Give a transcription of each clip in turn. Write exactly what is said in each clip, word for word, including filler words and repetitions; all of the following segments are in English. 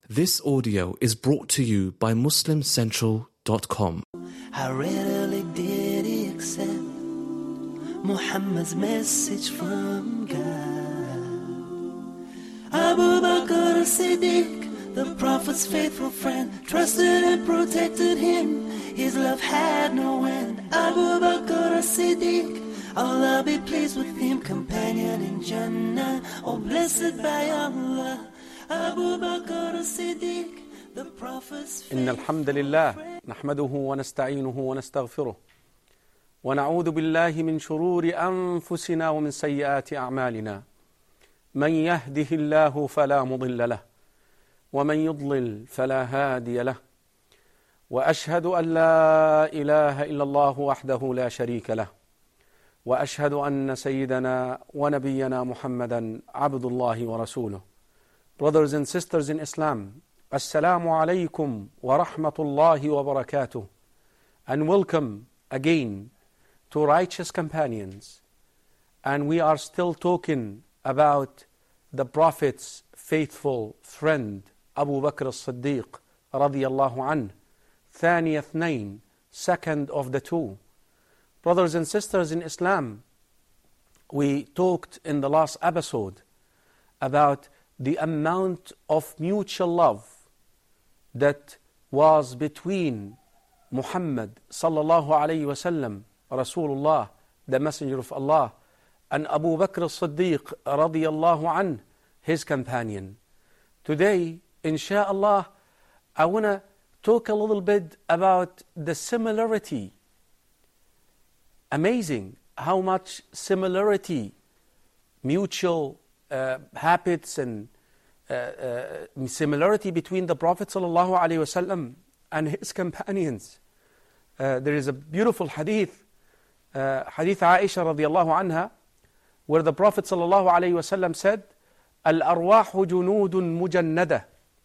This audio is brought to you by Muslim Central dot com. How readily did he accept Muhammad's message from God? Abu Bakr as-Siddiq, the Prophet's faithful friend, trusted and protected him. His love had no end. Abu Bakr as-Siddiq, Allah be pleased with him, companion in Jannah, oh blessed by Allah. Abu Bakr as-Siddiq, the Prophet's faithful إن الحمد لله نحمده ونستعينه ونستغفره ونعوذ بالله من شرور أنفسنا ومن سيئات أعمالنا من يهده الله فلا مضل له ومن يضلل فلا هادي له وأشهد أن لا إله إلا الله وحده لا شريك له وأشهد أن سيدنا ونبينا محمدا عبد الله ورسوله. Brothers and sisters in Islam, Assalamu alaikum wa rahmatullahi wa barakatuh, and welcome again to Righteous Companions. And we are still talking about the Prophet's faithful friend, Abu Bakr as-Siddiq radiyallahu anhu, Thani Athnain, second of the two. Brothers and sisters in Islam, we talked in the last episode about the amount of mutual love that was between Muhammad sallallahu alayhi wa sallam, Rasulullah, the Messenger of Allah, and Abu Bakr as-Siddiq radiyallahu anhu, his companion. Today, insha'Allah, I want to talk a little bit about the similarity. Amazing how much similarity, mutual uh, habits and uh, uh, similarity between the Prophet sallallahu alaihi wasallam and his companions. Uh, there is a beautiful hadith, uh, hadith Aisha radiyallahu anha, where the Prophet sallallahu alaihi wasallam said, "Al-arwahu junudun mujannada."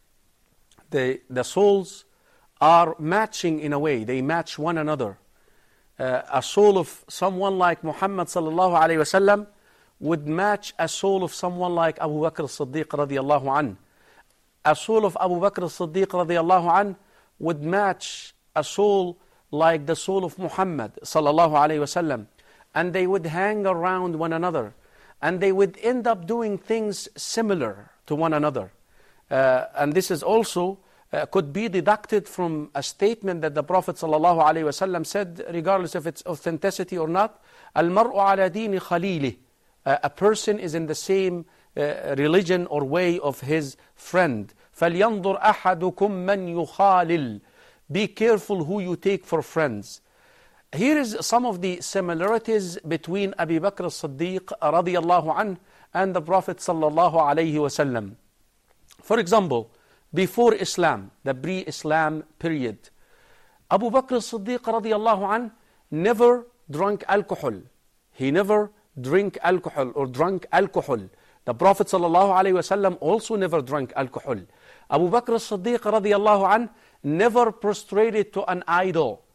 The the souls are matching in a way; they match one another. Uh, a soul of someone like Muhammad sallallahu alayhi wa sallam would match a soul of someone like Abu Bakr as-Siddiq radiyallahu anhu. A soul of Abu Bakr as-Siddiq radiyallahu anhu would match a soul like the soul of Muhammad sallallahu alayhi wa sallam. And they would hang around one another. And they would end up doing things similar to one another. Uh, and this is also Uh, could be deducted from a statement that the Prophet sallallahu alaihi wasallam said, regardless of its authenticity or not, "Al-mar'u ala dini khalili." Uh, a person is in the same uh, religion or way of his friend. فَلْيَنْظُرْ أَحَدُكُمْ مَنْ يُخَالِلْ. Be careful who you take for friends. Here is some of the similarities between Abu Bakr as-Siddiq radiyallahu anhu and the Prophet sallallahu alaihi wasallam. For example, before Islam, the pre-Islam period, Abu Bakr as-Siddiq radiyallahu anhu never drank alcohol. He never drank alcohol or drank alcohol. The Prophet sallallahu alaihi wasallam also never drank alcohol. Abu Bakr as-Siddiq radiyallahu anhu never prostrated to an idol.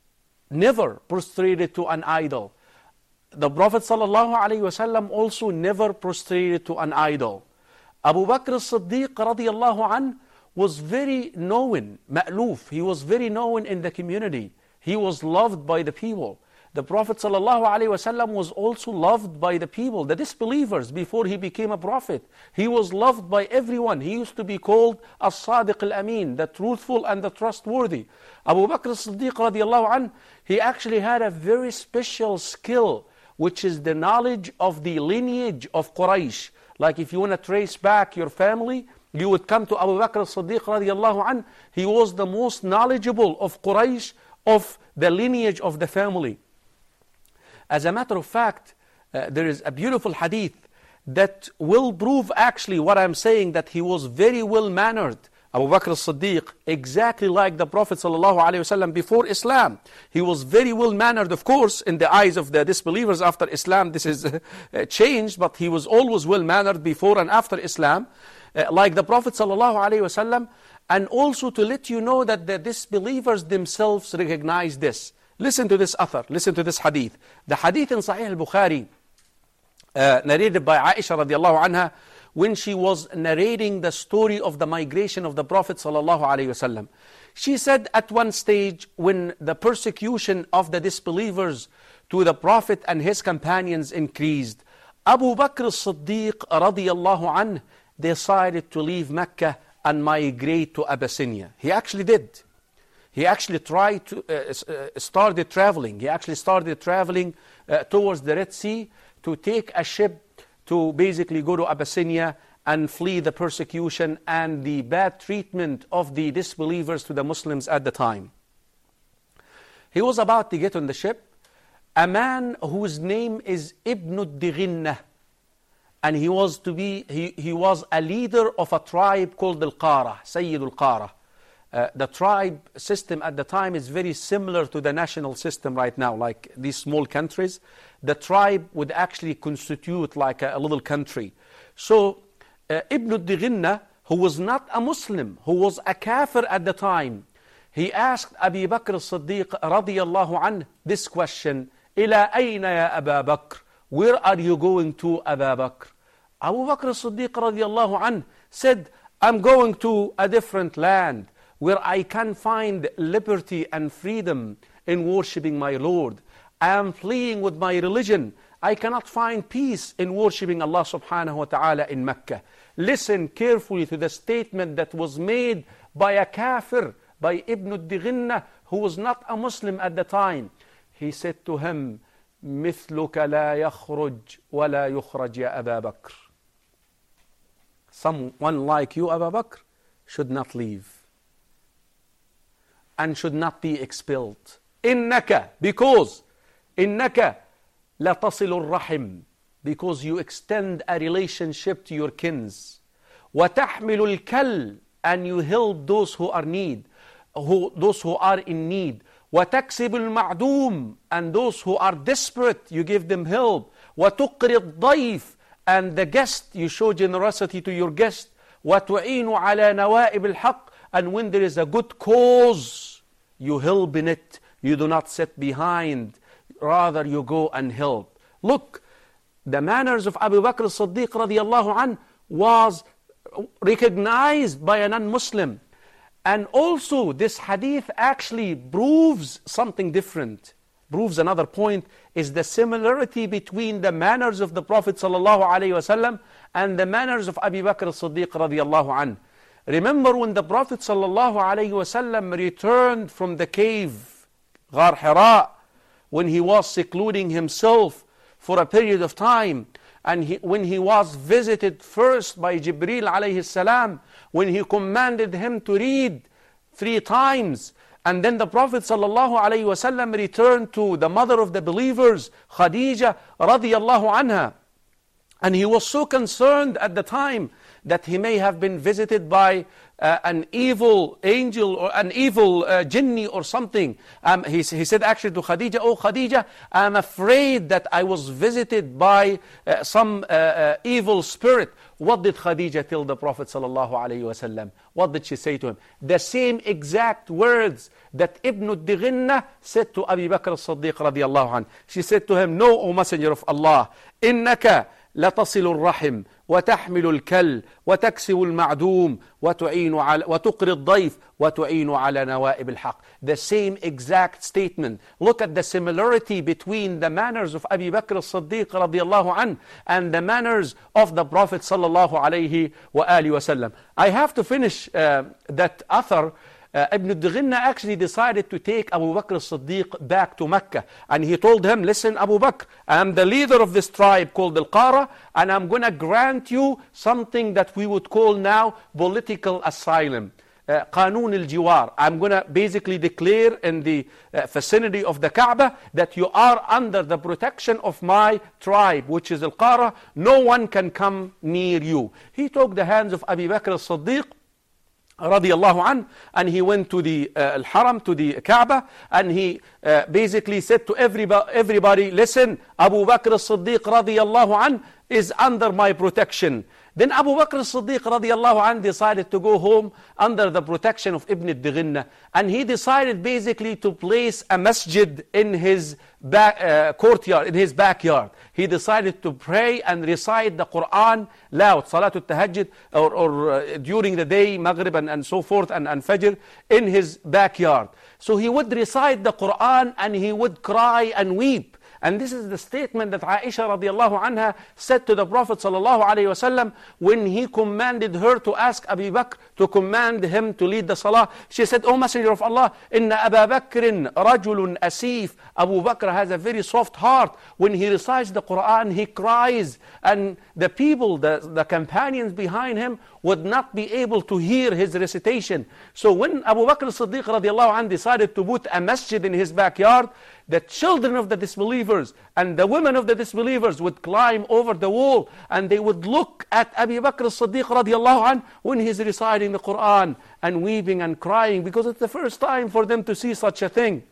Never prostrated to an idol. The Prophet sallallahu alaihi wasallam also never prostrated to an idol. Abu Bakr as-Siddiq radiyallahu anhu was very known, ma'loof. He was very known in the community. He was loved by the people. The Prophet ﷺ was also loved by the people, the disbelievers, before he became a prophet. He was loved by everyone. He used to be called as-Sadiq al-Amin, the truthful and the trustworthy. Abu Bakr as-Siddiq radiallahu anh, he actually had a very special skill, which is the knowledge of the lineage of Quraysh. Like if you want to trace back your family, you would come to Abu Bakr as-Siddiq radiallahu anh. He was the most knowledgeable of Quraysh, of the lineage of the family. As a matter of fact, uh, there is a beautiful hadith that will prove actually what I'm saying, that he was very well-mannered. Abu Bakr as-Siddiq, exactly like the Prophet ﷺ before Islam. He was very well-mannered, of course, in the eyes of the disbelievers. After Islam, this is uh, changed, but he was always well-mannered before and after Islam. Uh, like the Prophet ﷺ, and also to let you know that the disbelievers themselves recognize this. Listen to this athar, listen to this hadith. The hadith in Sahih al-Bukhari, uh, narrated by Aisha radiallahu anha, when she was narrating the story of the migration of the Prophet sallallahu alaihi wasallam. She said at one stage, when the persecution of the disbelievers to the Prophet and his companions increased, Abu Bakr as-Siddiq radiyallahu anh decided to leave Mecca and migrate to Abyssinia. He actually did. He actually tried to, uh, uh, started traveling. He actually started traveling uh, towards the Red Sea to take a ship to basically go to Abyssinia and flee the persecution and the bad treatment of the disbelievers to the Muslims at the time. He was about to get on the ship. A man whose name is Ibn ad-Dighinnah, and he was to be he, he was a leader of a tribe called Al-Qara, Sayyid Al-Qara. Uh, the tribe system at the time is very similar to the national system right now, like these small countries. The tribe would actually constitute like a, a little country. So uh, Ibn ad-Dighinnah, who was not a Muslim, who was a kafir at the time, he asked Abu Bakr as-Siddiq radiyallahu anh this question, إِلَىٰ أَيْنَ يَا أَبَا بَكْرِ, where are you going to, Abu Bakr? Abu Bakr as-Siddiq radiyallahu anh said, I'm going to a different land where I can find liberty and freedom in worshipping my Lord. I am fleeing with my religion. I cannot find peace in worshipping Allah subhanahu wa ta'ala in Mecca. Listen carefully to the statement that was made by a kafir, by Ibn ad-Dighinnah, who was not a Muslim at the time. He said to him, مثلك لا يخرج ولا يخرج يا أبا بكر. Someone like you, Abu Bakr, should not leave and should not be expelled. إنك, because إنك لتصل الرحم, because you extend a relationship to your kins. وتحمل الكل, and you help those who are need, who those who are in need. وتكسب المعدوم, and those who are desperate, you give them help. وتقري الضيف, and the guest, you show generosity to your guest. وتعين على نوائب الحق, and when there is a good cause, you help in it. You do not sit behind, rather you go and help. Look, the manners of Abu Bakr as-Siddiq radiyallahu anh was recognized by a non-Muslim. And also this hadith actually proves something different. Proves another point, is the similarity between the manners of the Prophet sallallahu alaihi wasallam and the manners of Abu Bakr as-Siddiq radiyallahu anh. Remember when the Prophet sallallahu alaihi wasallam returned from the cave, Ghar Hira, when he was secluding himself for a period of time, and he, when he was visited first by Jibreel alayhi salam, when he commanded him to read three times, and then the Prophet sallallahu alaihi wasallam returned to the mother of the believers, Khadija radiyallahu anha, and he was so concerned at the time that he may have been visited by uh, an evil angel or an evil uh, jinni or something. Um, he, he said actually to Khadija, oh Khadija, I'm afraid that I was visited by uh, some uh, uh, evil spirit. What did Khadija tell the Prophet sallallahu alaihi wasallam? What did she say to him? The same exact words that Ibn ad-Dighinnah said to Abu Bakr as-Siddiq radiyallahu anh. She said to him, no, O Messenger of Allah, إِنَّكَ لتصل الرحم وتحمل الكل وتكسب المعدوم وتعين على وتقري الضيف وتعين على نوائب الحق. The same exact statement. Look at the similarity between the manners of Abu Bakr as-Siddiq radiyallahu anh and the manners of the Prophet sallallahu alayhi wa alihi wasallam. I have to finish uh, that author. Uh, Ibn ad-Dighinnah actually decided to take Abu Bakr as-Siddiq back to Mecca. And he told him, listen Abu Bakr, I am the leader of this tribe called Al-Qara, and I'm going to grant you something that we would call now political asylum. Uh, Qanun al-Jiwar. I'm going to basically declare in the uh, vicinity of the Kaaba that you are under the protection of my tribe, which is Al-Qara. No one can come near you. He took the hands of Abu Bakr as-Siddiq radiyallahu anh, and he went to the uh, Al-Haram, to the Kaaba, and he uh, basically said to everybody, everybody, listen, Abu Bakr as-Siddiq radiyallahu anh is under my protection. Then Abu Bakr as-Siddiq radiallahu anh decided to go home under the protection of Ibn al-Dighinna, and he decided basically to place a masjid in his back, uh, courtyard, in his backyard. He decided to pray and recite the Quran loud, Salatul Tahajjud, or, or uh, during the day, Maghrib and, and so forth, and, and Fajr, in his backyard. So he would recite the Quran and he would cry and weep. And this is the statement that Aisha radiallahu anha said to the Prophet sallallahu alayhi wasallam when he commanded her to ask Abu Bakr to command him to lead the salah. She said, "O Messenger of Allah, inna Abu Bakrin rajulun asif." Abu Bakr has a very soft heart. When he recites the Quran, he cries. And the people, the, the companions behind him would not be able to hear his recitation. So when Abu Bakr as-Siddiq radiallahu anh decided to put a masjid in his backyard, the children of the disbelievers and the women of the disbelievers would climb over the wall and they would look at Abu Bakr as-Siddiq radiallahu anh when he's reciting the Quran and weeping and crying, because it's the first time for them to see such a thing.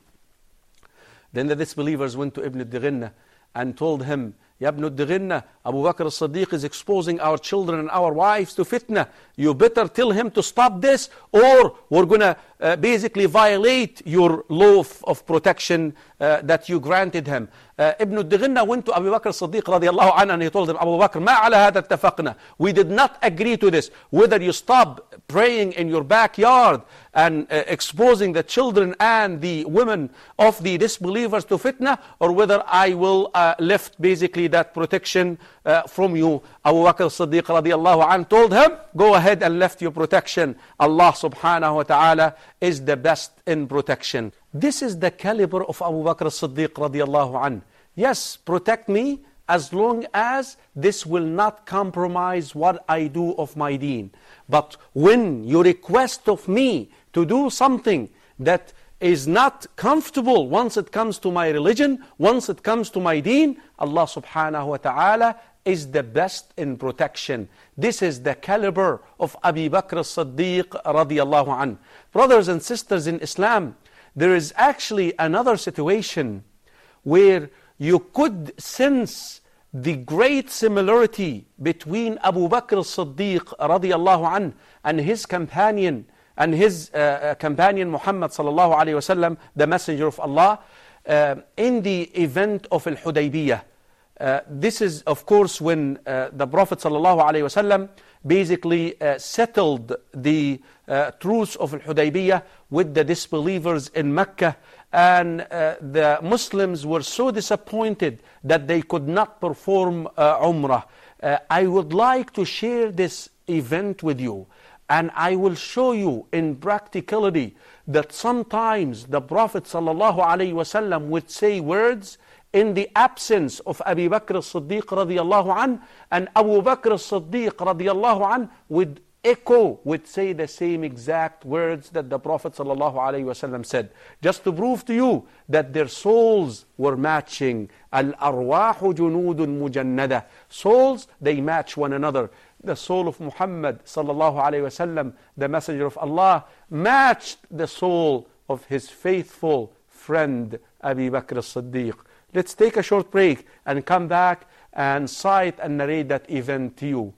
Then the disbelievers went to Ibn al-Dighinna and told him, "Ya Ibn al-Dighinna, Abu Bakr as-Siddiq is exposing our children and our wives to fitna. You better tell him to stop this, or we're going to uh, basically violate your law of, of protection uh, that you granted him." Uh, Ibn al-Dighinna went to Abu Bakr as-Siddiq radiallahu anhu and he told him, "Abu Bakr, ma ala hada ittafaqna." We did not agree to this. Whether you stop praying in your backyard and uh, exposing the children and the women of the disbelievers to fitna, or whether I will uh, lift basically that protection uh, from you. Abu Bakr as-Siddiq radiallahu anhu told him, "Go ahead and lift your protection. Allah subhanahu wa ta'ala is the best in protection." This is the caliber of Abu Bakr as-Siddiq radiallahu anhu. Yes, protect me as long as this will not compromise what I do of my deen. But when you request of me to do something that is not comfortable once it comes to my religion, once it comes to my deen, Allah subhanahu wa ta'ala is the best in protection. This is the caliber of Abu Bakr as-Siddiq radiallahu anhu. Brothers and sisters in Islam, there is actually another situation where you could sense the great similarity between Abu Bakr as-Siddiq radiallahu anhu and his companion and his uh, companion Muhammad sallallahu alayhi wa sallam, the Messenger of Allah, uh, in the event of Al-Hudaybiyah. Uh, this is, of course, when uh, the Prophet sallallahu alayhi wa sallam basically uh, settled the uh, truce of Al-Hudaybiyah with the disbelievers in Mecca, and uh, the Muslims were so disappointed that they could not perform uh, Umrah. Uh, I would like to share this event with you, and I will show you in practicality that sometimes the Prophet sallallahu alaihi wasallam would say words in the absence of Abu Bakr as-Siddiq radiallahu anh, and Abu Bakr as-Siddiq radiallahu anh would echo, would say the same exact words that the Prophet sallallahu alaihi wasallam said, just to prove to you that their souls were matching. Al-arwahu junudun mujannada. Souls, they match one another. The soul of Muhammad sallallahu alaihi wasallam, the Messenger of Allah, matched the soul of his faithful friend Abu Bakr as-Siddiq. Let's take a short break and come back and cite and narrate that event to you.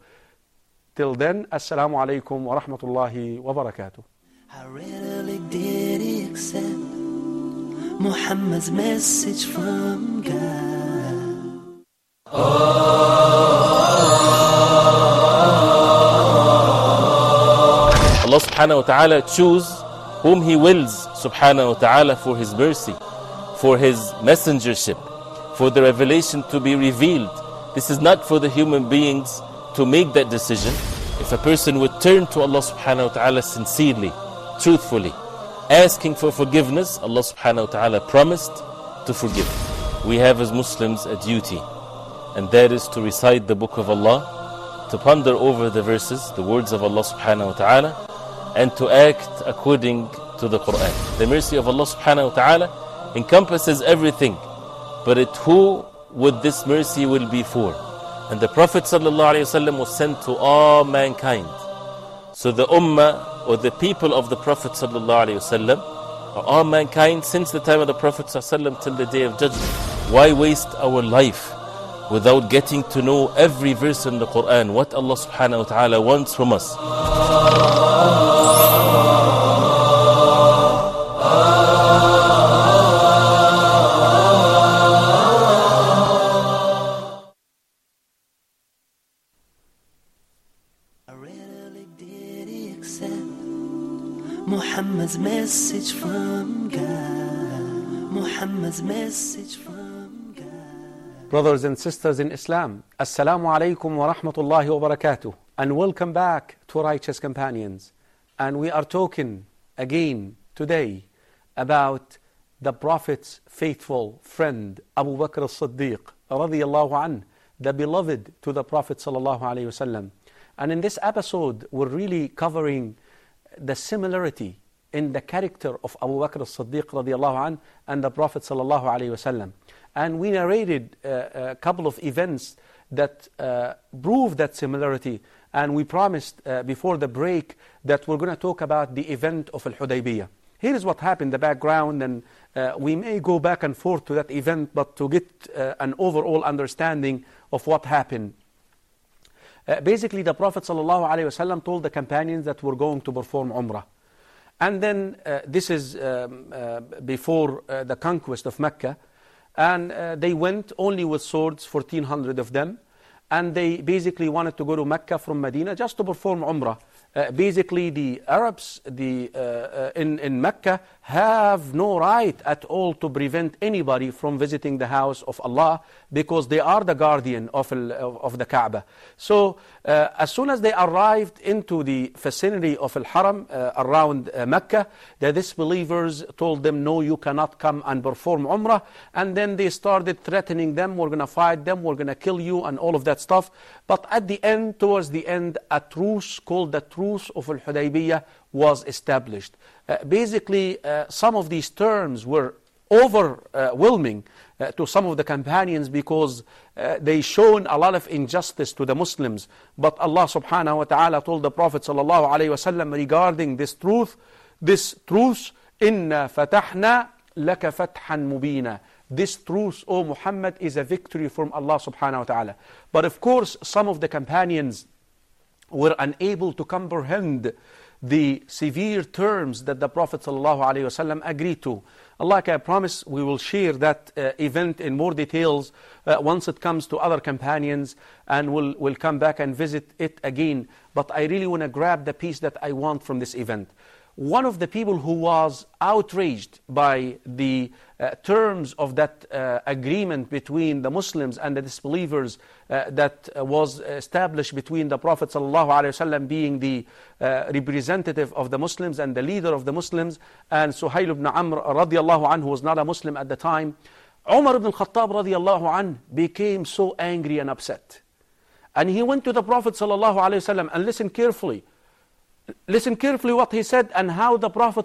Till then, Assalamu alaikum wa rahmatullahi wa barakatuh. How readily did he accept Muhammad's message from God? Allah subhanahu wa ta'ala choose whom He wills subhanahu wa ta'ala for His mercy, for His messengership, for the revelation to be revealed. This is not for the human beings to make that decision. If a person would turn to Allah subhanahu wa ta'ala sincerely, truthfully, asking for forgiveness, Allah subhanahu wa ta'ala promised to forgive. We have as Muslims a duty, and that is to recite the book of Allah, to ponder over the verses, the words of Allah subhanahu wa ta'ala, and to act according to the Quran. The mercy of Allah subhanahu wa ta'ala encompasses everything, but it who would this mercy will be for. And the Prophet ﷺ was sent to all mankind. So the ummah, or the people of the Prophet ﷺ, are all mankind since the time of the Prophet ﷺ till the day of judgment. Why waste our life without getting to know every verse in the Quran, what Allah subhanahu wa ta'ala wants from us. Muhammad's message from God. Muhammad's message from God. Brothers and sisters in Islam, Assalamu alaikum wa rahmatullahi wa barakatuh, and welcome back to Righteous Companions. And we are talking again today about the Prophet's faithful friend Abu Bakr as-Siddiq radiyallahu anhu, the beloved to the Prophet sallallahu alaihi wasallam. And in this episode, we're really covering the similarity in the character of Abu Bakr as-Siddiq radiyallahu anhu and the Prophet sallallahu alaihi wasallam. And we narrated uh, a couple of events that uh, prove that similarity. And we promised uh, before the break that we're going to talk about the event of Al-Hudaybiyah. Here is what happened, the background, and uh, we may go back and forth to that event, but to get uh, an overall understanding of what happened. Uh, basically, the Prophet ﷺ told the companions that we're going to perform Umrah. And then, uh, this is um, uh, before uh, the conquest of Mecca. And uh, they went only with swords, fourteen hundred of them. And they basically wanted to go to Mecca from Medina just to perform Umrah. Uh, basically, the Arabs the, uh, uh, in, in Mecca have no right at all to prevent anybody from visiting the house of Allah, because they are the guardian of, of, of the Kaaba. So, uh, as soon as they arrived into the vicinity of Al-Haram uh, around uh, Mecca, the disbelievers told them, no, you cannot come and perform Umrah. And then they started threatening them, we're going to fight them, we're going to kill you, and all of that stuff. But at the end, towards the end, a truce called the Truce of Al-Hudaybiyah was established. Uh, basically, uh, some of these terms were overwhelming uh, to some of the companions, because uh, they shown a lot of injustice to the Muslims. But Allah subhanahu wa ta'ala told the Prophet sallallahu alayhi wa sallam regarding this truth, this truce, إِنَّا فَتَحْنَا لَكَ فَتْحًا مُبِينًا. This truce, O Muhammad, is a victory from Allah subhanahu wa ta'ala. But of course, some of the companions were unable to comprehend the severe terms that the Prophet ﷺ agreed to. Allah, like I promise, we will share that uh, event in more details uh, once it comes to other companions, and we'll, we'll come back and visit it again. But I really want to grab the piece that I want from this event. One of the people who was outraged by the uh, terms of that uh, agreement between the Muslims and the disbelievers uh, that uh, was established between the Prophet ﷺ being the uh, representative of the Muslims and the leader of the Muslims, and Suhail ibn Amr radiallahu anhu, who was not a Muslim at the time, Umar ibn al-Khattab radiallahu anhu became so angry and upset. And he went to the Prophet ﷺ, and listen carefully. Listen carefully what he said and how the Prophet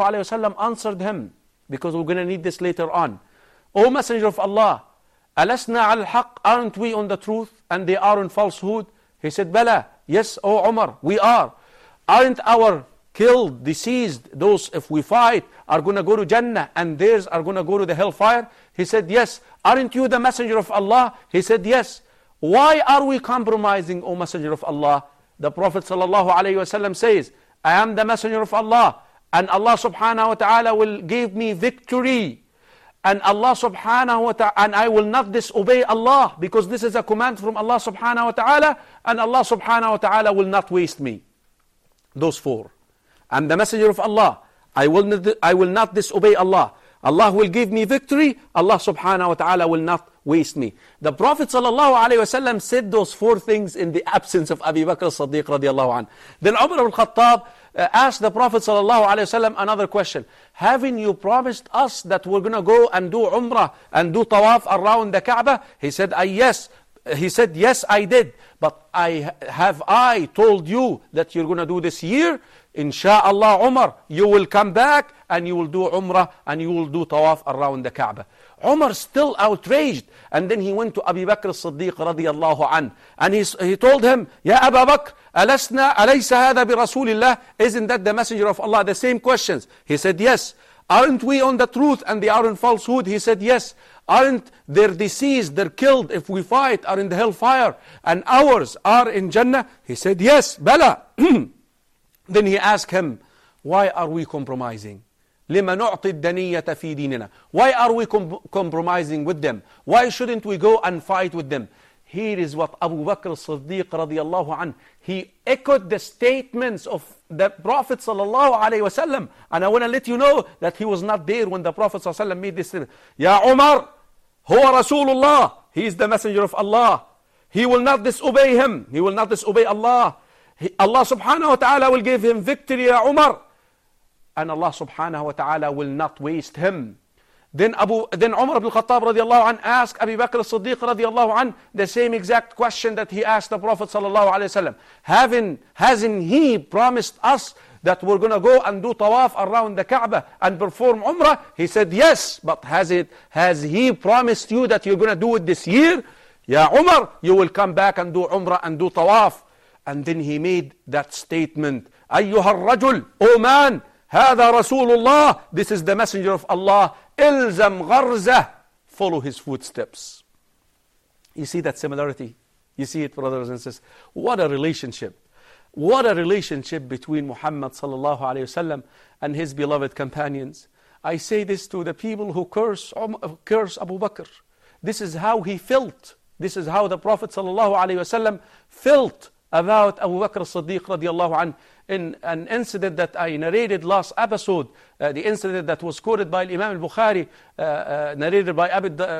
ﷺ answered him, because we're going to need this later on. O Messenger of Allah, alasna al-haq, aren't we on the truth and they are on falsehood? He said, Bala, yes, O Umar, we are. Aren't our killed, deceased, those if we fight are going to go to Jannah and theirs are going to go to the hellfire? He said, yes. Aren't you the Messenger of Allah? He said, yes. Why are we compromising, O Messenger of Allah? The Prophet ﷺ says, I am the Messenger of Allah, and Allah subhanahu wa ta'ala will give me victory. And Allah subhanahu wa ta'ala, and I will not disobey Allah, because this is a command from Allah subhanahu wa ta'ala, and Allah subhanahu wa ta'ala will not waste me. Those four. I'm the Messenger of Allah. I will not, I will not disobey Allah. Allah will give me victory. Allah subhanahu wa ta'ala will not waste me. The Prophet sallallahu alayhi wa sallam said those four things in the absence of Abu Bakr as-Siddiq radiallahu anhu. Then Umar al-Khattab uh, asked the Prophet sallallahu alayhi wa sallam another question. Haven't you promised us that we're going to go and do Umrah and do Tawaf around the Kaaba? He said, I, yes. He said, yes, I did. But I have I told you that you're going to do this year? Insha'Allah, Umar, you will come back and you will do Umrah and you will do Tawaf around the Kaaba. Umar still outraged. And then he went to Abu Bakr as-Siddiq radiyallahu an. And he, he told him, Ya Abu Bakr, alasna alaysa hada bi Rasulillah? Isn't that the Messenger of Allah? The same questions. He said, yes. Aren't we on the truth and they are in falsehood? He said, yes. Aren't their deceased, they're killed if we fight, are in the hellfire, and ours are in Jannah? He said, yes, Bala. Then he asked him, why are we compromising? لِمَا نُعْطِ الدَّنِيَّةَ فِي دِينِنَا. Why are we com compromising with them? Why shouldn't we go and fight with them? Here is what Abu Bakr as-Siddiq radiyallahu anhu, he echoed the statements of the Prophet sallallahu alayhi wasallam. And I want to let you know that he was not there when the Prophet sallallahu alayhi wasallam made this statement. Ya Umar, huwa Rasulullah. He is the messenger of Allah. He will not disobey him. He will not disobey Allah. He, Allah subhanahu wa ta'ala will give him victory, Ya Umar. And Allah subhanahu wa ta'ala will not waste him. Then Abu, then Umar ibn Khattab radiallahu anh asked Abu Bakr as-Siddiq radiallahu anh the same exact question that he asked the Prophet sallallahu alayhi wasallam. Having, hasn't he promised us that we're going to go and do tawaf around the Kaaba and perform Umrah? He said, yes, but has it, has he promised you that you're going to do it this year? Ya Umar, you will come back and do Umrah and do tawaf. And then he made that statement, أيها الرجل, O man, هذا رسول الله, this is the messenger of Allah. إلزم غرزة, follow his footsteps. You see that similarity? You see it, brothers and sisters? What a relationship. What a relationship between Muhammad sallallahu alayhi wasallam and his beloved companions. I say this to the people who curse, curse Abu Bakr. This is how he felt. This is how the Prophet sallallahu alayhi wasallam felt about Abu Bakr as-Siddiq radiallahu anhu. In an incident that I narrated last episode, uh, the incident that was quoted by Imam al-Bukhari, uh, uh, narrated by Abu, uh,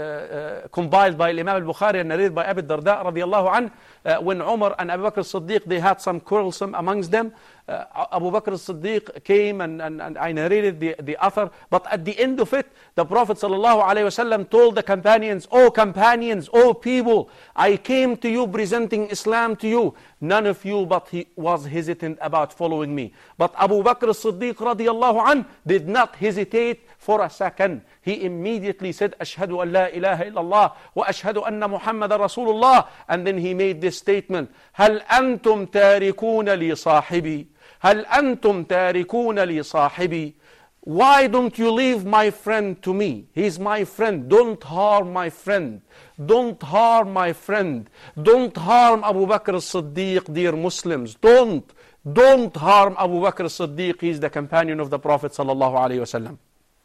uh, compiled by Imam al-Bukhari and narrated by Abu Darda radiallahu anhu, uh, when Umar and Abu Bakr as-Siddiq, they had some quarrelsome amongst them. Uh, Abu Bakr as-Siddiq came and, and, and I narrated the, the author, but at the end of it, the Prophet sallallahu alayhi wasallam told the companions, O companions, O people, I came to you presenting Islam to you. None of you but he was hesitant about following me. But Abu Bakr as-Siddiq radiallahu anh did not hesitate for a second. He immediately said, Ashhadu an la ilaha illallah wa ashhadu anna Muhammadan Rasulullah. And then he made this statement, Hal antum tarikuna li sahibi. Hal antum tarikuna li sahibi. Why don't you leave my friend to me? He's my friend. Don't harm my friend. Don't harm my friend. Don't harm Abu Bakr as-Siddiq, dear Muslims. Don't. Don't harm Abu Bakr as-Siddiq. He's the companion of the Prophet sallallahu alayhi wasallam.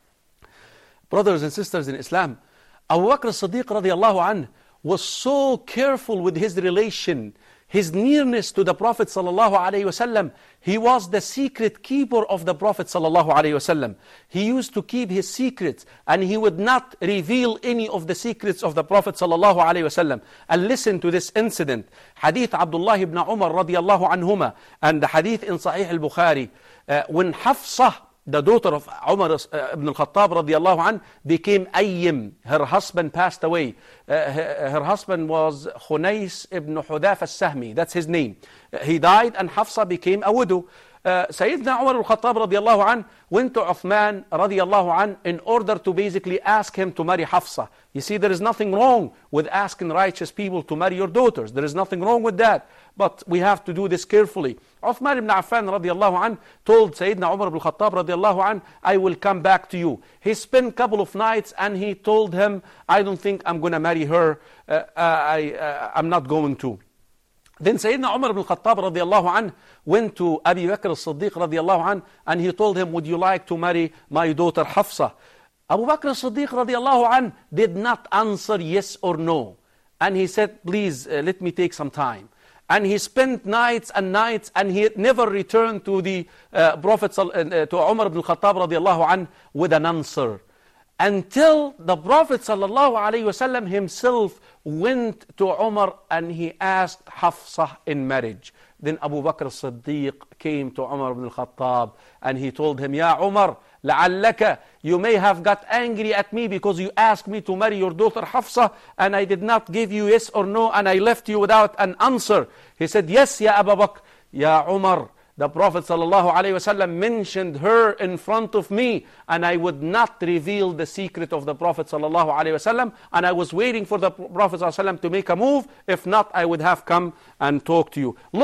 Brothers and sisters in Islam, Abu Bakr as-Siddiq radiallahu anh was so careful with his relation, his nearness to the Prophet sallallahu alayhi wasallam. He was the secret keeper of the Prophet sallallahu alayhi wasallam. He used to keep his secrets and he would not reveal any of the secrets of the Prophet sallallahu alayhi wasallam. And listen to this incident. Hadith Abdullah ibn Umar radiallahu anhuma, and the hadith in Sahih al-Bukhari, uh, when Hafsah, the daughter of Umar uh, ibn al-Khattab radiallahu anh, became ayyim. Her husband passed away. Uh, her, her husband was Khunais ibn Hudaf al-Sahmi. That's his name. Uh, he died and Hafsa became a widow. Uh, Sayyidina Umar al-Khattab radiallahu anh went to Uthman radiallahu anh in order to basically ask him to marry Hafsa. You see, there is nothing wrong with asking righteous people to marry your daughters. There is nothing wrong with that. But we have to do this carefully. Uthman ibn Affan radiallahu anh told Sayyidina Umar ibn Khattab radiallahu anh, I will come back to you. He spent a couple of nights and he told him, I don't think I'm going to marry her. Uh, uh, I, uh, I'm not going to. Then Sayyidina Umar ibn Khattab radiallahu anh went to Abu Bakr as-Siddiq radiallahu anh and he told him, would you like to marry my daughter Hafsa? Abu Bakr as-Siddiq radiallahu anh did not answer yes or no. And he said, please uh, let me take some time. And he spent nights and nights and he never returned to the uh, Prophet, uh, to Umar ibn Khattab radiallahu anh with an answer. Until the Prophet sallallahu alayhi wasallam himself went to Umar and he asked Hafsah in marriage. Then Abu Bakr as-Siddiq came to Umar ibn al-Khattab and he told him, Ya Umar, لعلك, you may have got angry at me because you asked me to marry your daughter Hafsa and I did not give you yes or no and I left you without an answer. He said, yes, Ya Abu Bakr. Ya Umar, the Prophet sallallahu alayhi wasallam mentioned her in front of me and I would not reveal the secret of the Prophet sallallahu alayhi wasallam, and I was waiting for the Prophet sallallahu alayhi wasallam to make a move. If not, I would have come and talked to you. Look,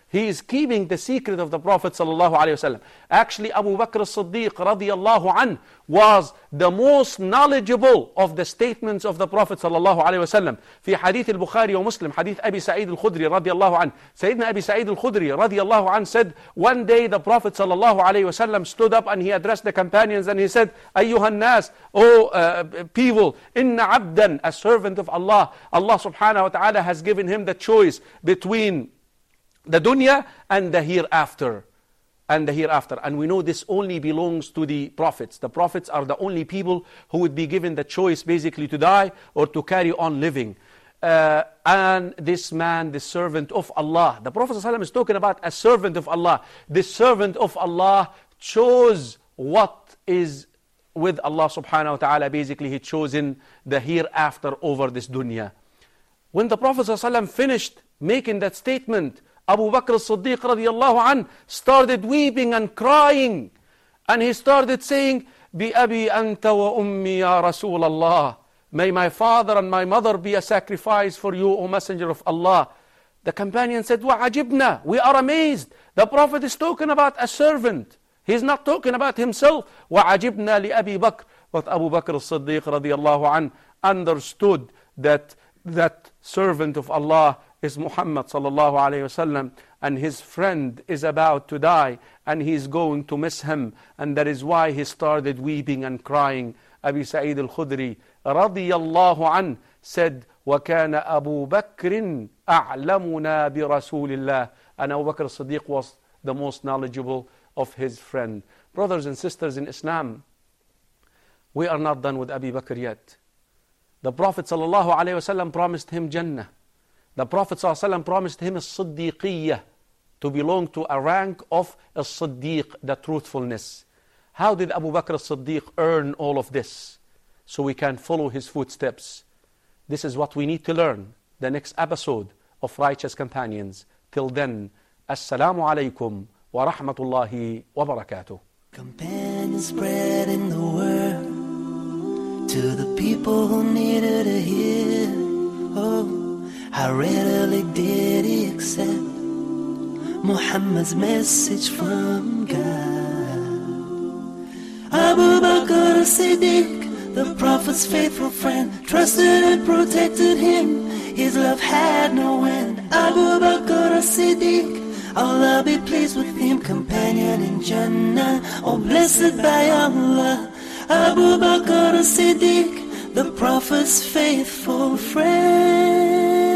He is keeping the secret of the Prophet sallallahu alaihi wasallam. Actually, Abu Bakr as-Siddiq radiyallahu anh was the most knowledgeable of the statements of the Prophet sallallahu alaihi wasallam. في حديث البخاري ومسلم, حديث أبي سعيد الخدري رضي الله عنه. Sayyidina Abi Sa'id al-Khudri radiyallahu anh said, one day the Prophet sallallahu alaihi wasallam stood up and he addressed the companions and he said, أيها الناس, O uh, people, inna abdan, a servant of Allah, Allah subhanahu wa ta'ala has given him the choice between the dunya and the hereafter. And the hereafter. And we know this only belongs to the prophets. The prophets are the only people who would be given the choice basically to die or to carry on living. Uh, and this man, the servant of Allah, the Prophet ﷺ is talking about a servant of Allah. This servant of Allah chose what is with Allah subhanahu wa ta'ala. Basically, he chosen the hereafter over this dunya. When the Prophet ﷺ finished making that statement, Abu Bakr as-Siddiq radiyallahu anh started weeping and crying. And he started saying, بِأَبِي أَنْتَ وَأُمِّي يَا رَسُولَ اللَّهِ, may my father and my mother be a sacrifice for you, O Messenger of Allah. The companion said, وَعَجِبْنَا, we are amazed. The Prophet is talking about a servant. He's not talking about himself. وَعَجِبْنَا لِأَبِي بَكْرٍ. But Abu Bakr as-Siddiq radiyallahu anh understood that that servant of Allah is Muhammad sallallahu alayhi wasallam, and his friend is about to die and he's going to miss him, and that is why he started weeping and crying. Abi Sa'id al-Khudri radiyallahu an said, وَكَانَ أَبُو بَكْرٍ أَعْلَمُنَا بِرَسُولِ اللَّهِ. And Abu Bakr as-Siddiq was the most knowledgeable of his friend. Brothers and sisters in Islam, we are not done with Abi Bakr yet. The Prophet sallallahu alayhi wasallam promised him Jannah. The Prophet ﷺ promised him a Siddiqiyah, to belong to a rank of a Siddiq, the truthfulness. How did Abu Bakr as-Siddiq earn all of this? So we can follow his footsteps. This is what we need to learn. The next episode of Righteous Companions. Till then, Assalamu alaikum wa rahmatullahi wa barakatuh. Companions spreading the word to the people who needed to hear. Oh, how readily did he accept Muhammad's message from God. Abu Bakr as-Siddiq, the Prophet's faithful friend, trusted and protected him. His love had no end. Abu Bakr as-Siddiq, Allah be pleased with him, companion in Jannah, oh blessed by Allah. Abu Bakr as-Siddiq, the Prophet's faithful friend.